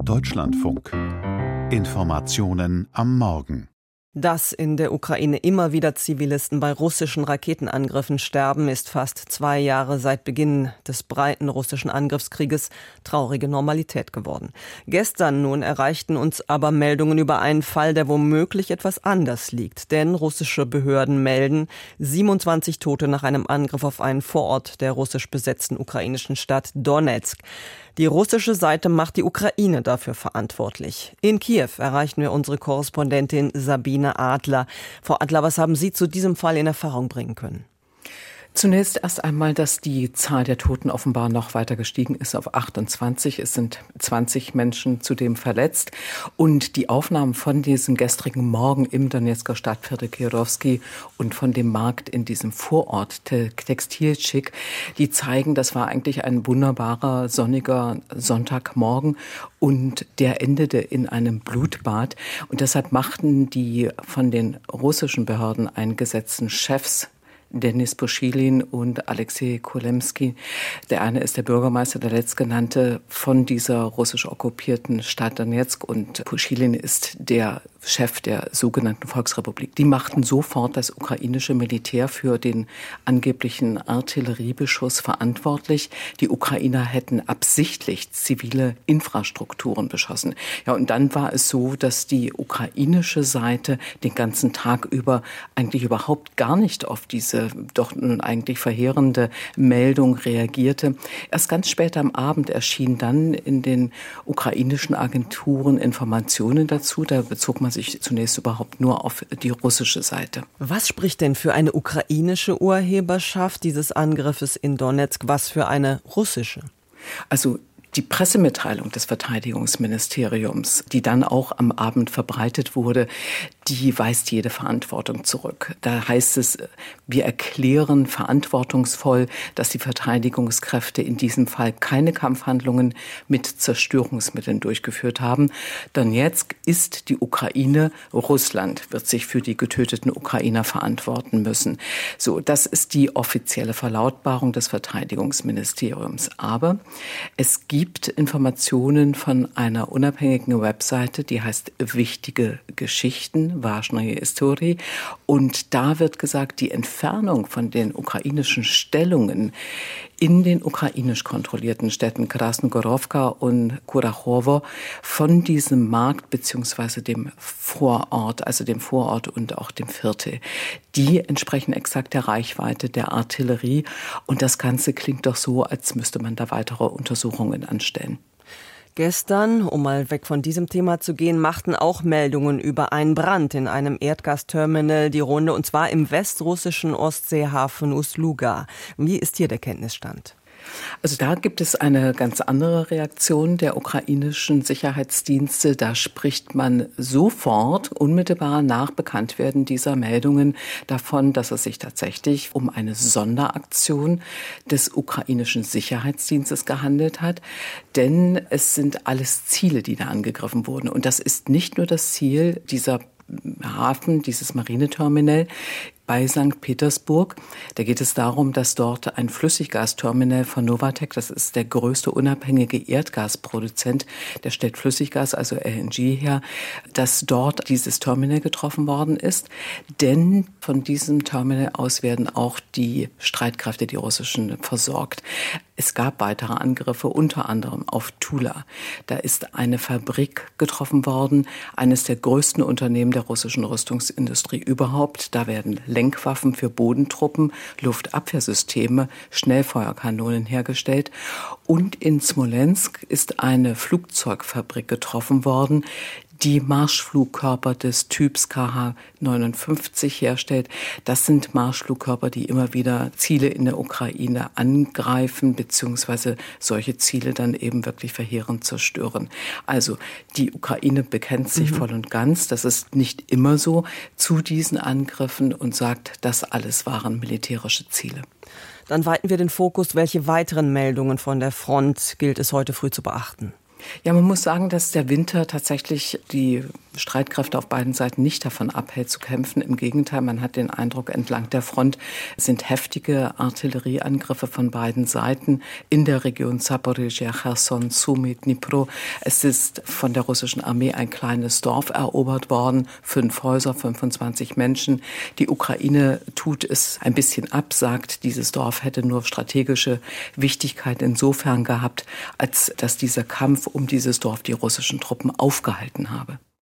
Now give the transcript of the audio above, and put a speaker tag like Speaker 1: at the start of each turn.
Speaker 1: Deutschlandfunk. Informationen am Morgen.
Speaker 2: Dass in der Ukraine immer wieder Zivilisten bei russischen Raketenangriffen sterben, ist fast 2 Jahre seit Beginn des breiten russischen Angriffskrieges traurige Normalität geworden. Gestern nun erreichten uns aber Meldungen über einen Fall, der womöglich etwas anders liegt. Denn russische Behörden melden 27 Tote nach einem Angriff auf einen Vorort der russisch besetzten ukrainischen Stadt Donezk. Die russische Seite macht die Ukraine dafür verantwortlich. In Kiew erreichen wir unsere Korrespondentin Sabine Adler. Frau Adler, was haben Sie zu diesem Fall in Erfahrung bringen können?
Speaker 3: Zunächst erst einmal, dass die Zahl der Toten offenbar noch weiter gestiegen ist auf 28. Es sind 20 Menschen zudem verletzt. Und die Aufnahmen von diesem gestrigen Morgen im Donezker Stadtviertel Kirovsky und von dem Markt in diesem Vorort Textilchik, die zeigen, das war eigentlich ein wunderbarer, sonniger Sonntagmorgen und der endete in einem Blutbad. Und deshalb machten die von den russischen Behörden eingesetzten Chefs Denis Puschilin und Alexei Kulemski. Der eine ist der Bürgermeister, der letztgenannte, von dieser russisch okkupierten Stadt Donezk, und Puschilin ist der Chef der sogenannten Volksrepublik. Die machten sofort das ukrainische Militär für den angeblichen Artilleriebeschuss verantwortlich. Die Ukrainer hätten absichtlich zivile Infrastrukturen beschossen. Ja, und dann war es so, dass die ukrainische Seite den ganzen Tag über eigentlich überhaupt gar nicht auf diese doch nun eigentlich verheerende Meldung reagierte. Erst ganz spät am Abend erschienen dann in den ukrainischen Agenturen Informationen dazu. Da bezog man sich zunächst überhaupt nur auf die russische Seite.
Speaker 2: Was spricht denn für eine ukrainische Urheberschaft dieses Angriffes in Donezk, was für eine russische?
Speaker 3: Also die Pressemitteilung des Verteidigungsministeriums, die dann auch am Abend verbreitet wurde, die weist jede Verantwortung zurück. Da heißt es, wir erklären verantwortungsvoll, dass die Verteidigungskräfte in diesem Fall keine Kampfhandlungen mit Zerstörungsmitteln durchgeführt haben. Donezk ist die Ukraine, Russland wird sich für die getöteten Ukrainer verantworten müssen. So, das ist die offizielle Verlautbarung des Verteidigungsministeriums. Aber es gibt Informationen von einer unabhängigen Webseite, die heißt Wichtige Geschichten, Важные истории. Und da wird gesagt, die Entfernung von den ukrainischen Stellungen in den ukrainisch kontrollierten Städten Krasnogorowka und Kurachowo von diesem Markt bzw. dem Vorort, also dem Vorort und auch dem Viertel, die entsprechen exakt der Reichweite der Artillerie. Und das Ganze klingt doch so, als müsste man da weitere Untersuchungen anstellen.
Speaker 2: Gestern, um mal weg von diesem Thema zu gehen, machten auch Meldungen über einen Brand in einem Erdgasterminal die Runde, und zwar im westrussischen Ostseehafen Ust-Luga. Wie ist hier der Kenntnisstand?
Speaker 3: Also da gibt es eine ganz andere Reaktion der ukrainischen Sicherheitsdienste. Da spricht man sofort, unmittelbar nach Bekanntwerden dieser Meldungen, davon, dass es sich tatsächlich um eine Sonderaktion des ukrainischen Sicherheitsdienstes gehandelt hat. Denn es sind alles Ziele, die da angegriffen wurden. Und das ist nicht nur das Ziel dieser Hafen, dieses Marineterminal bei St. Petersburg. Da geht es darum, dass dort ein Flüssiggasterminal von Novatek, das ist der größte unabhängige Erdgasproduzent, der stellt Flüssiggas, also LNG her, dass dort dieses Terminal getroffen worden ist. Denn von diesem Terminal aus werden auch die Streitkräfte, die russischen, versorgt. Es gab weitere Angriffe, unter anderem auf Tula. Da ist eine Fabrik getroffen worden, eines der größten Unternehmen der russischen Rüstungsindustrie überhaupt. Da werden Lenkwaffen für Bodentruppen, Luftabwehrsysteme, Schnellfeuerkanonen hergestellt. Und in Smolensk ist eine Flugzeugfabrik getroffen worden, die Marschflugkörper des Typs Kh-59 herstellt. Das sind Marschflugkörper, die immer wieder Ziele in der Ukraine angreifen, beziehungsweise solche Ziele dann eben wirklich verheerend zerstören. Also die Ukraine bekennt sich voll und ganz, das ist nicht immer so, zu diesen Angriffen und sagt, das alles waren militärische Ziele.
Speaker 2: Dann weiten wir den Fokus. Welche weiteren Meldungen von der Front gilt es heute früh zu beachten?
Speaker 3: Ja, man muss sagen, dass der Winter tatsächlich die Streitkräfte auf beiden Seiten nicht davon abhält zu kämpfen. Im Gegenteil, man hat den Eindruck, entlang der Front sind heftige Artillerieangriffe von beiden Seiten in der Region Zaporizhzhia, Cherson, Sumy, Dnipro. Es ist von der russischen Armee ein kleines Dorf erobert worden, 5 Häuser, 25 Menschen. Die Ukraine tut es ein bisschen ab, sagt, dieses Dorf hätte nur strategische Wichtigkeit insofern gehabt, als dass dieser Kampf um dieses Dorf die russischen Truppen aufgehalten habe.